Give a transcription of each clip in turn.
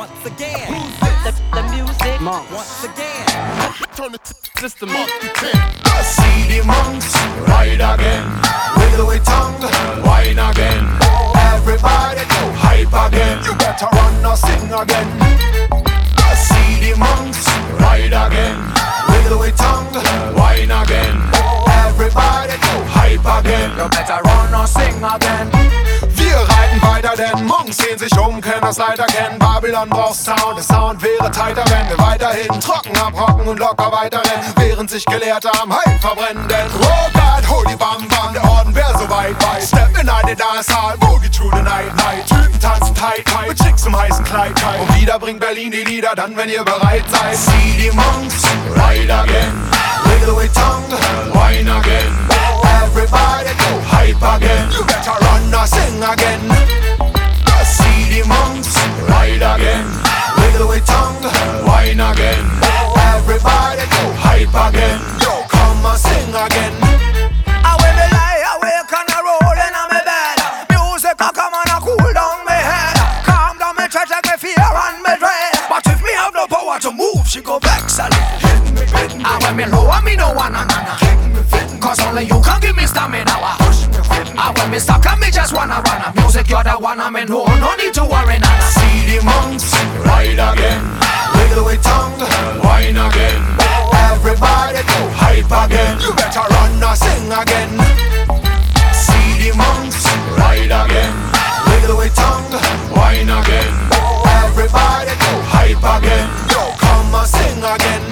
once again. Who's this? The music. Monks. Once again. Turn the system up to 10. I see the monks ride again. Wiggle with tongue, wine again. Everybody go hype again. You better run or sing again. I see the monks ride again. Wiggle with tongue, wine again. Everybody go hype again. You better run or sing again. Wir reiten weiter, denn Monks sehen sich um, können das leider kennen. Babylon braucht Sound, der Sound wäre tighter, wenn wir weiterhin trocken abrocken und locker weiterrennen, während sich Gelehrte am Hype verbrennen. Denn oh God, holy bam bam, der Orden wär so weit. Step in eine Dancehall, Boogie through the night. Typen tanzen tight, mit Chicks im heißen Kleid. Und wieder bringt Berlin die Lieder, dann wenn ihr bereit seid. See the monks ride again. Wiggle with tongue, wine again. Everybody go hype again. You better run or sing again. I see the monks ride again. Wiggle with tongue, wine again. Everybody go hype again. Yo, come and sing again. I will be lie awake and a rolling on me bed. Music a come and a cool down me head. Calm down me try take me fear and me dread. But if me have no power to move, she go vex a little. And when me low and me no one another. Cause only you can give me stamina. And when me stuck and me just wanna run. Music you're the one I'm in, no need to worry nada. See the monks ride again. Wiggle with tongue, wine again. Everybody go hype again. You better run or sing again. See the monks ride again. Wiggle with tongue, wine again. Everybody go hype again. Yo, come and sing again.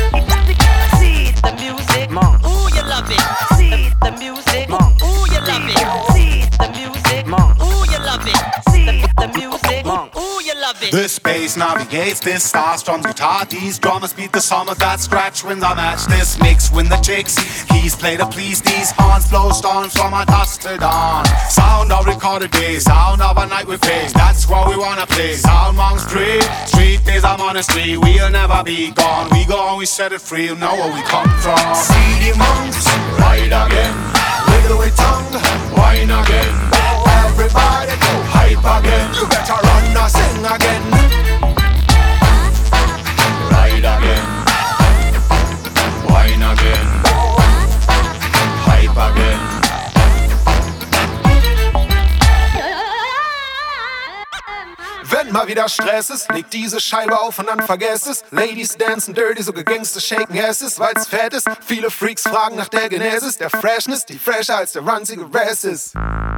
See the music. Monks. Ooh, you love it. See the music. Monks. Ooh, you love it. See the music. Monks. Ooh, you love it. See the music. Monks. Ooh, you love it. This bass navigates, this stars drums guitar. These drummers beat the summers that scratch winds I match. This mix when the chicks keys play to please. These horns blow storms from a dusk to dawn. Sound of recorded days, sound of a night we face. That's what we wanna play. Sound monks street, street days I'm on the street. We'll never be gone. We go and we set it free. You know where we come from. See the monks ride again. Wiggle with tongue, wine again. Everybody go hype again. You better run or sing again. Ride again. Wine again. Hype again. Wenn mal wieder Stress ist, leg diese Scheibe auf und dann vergess es. Ladies dancen dirty, so Gangster shaken asses, weil's fett ist. Viele Freaks fragen nach der Genesis, der Freshness, die fresher als der ranzige Rest ist.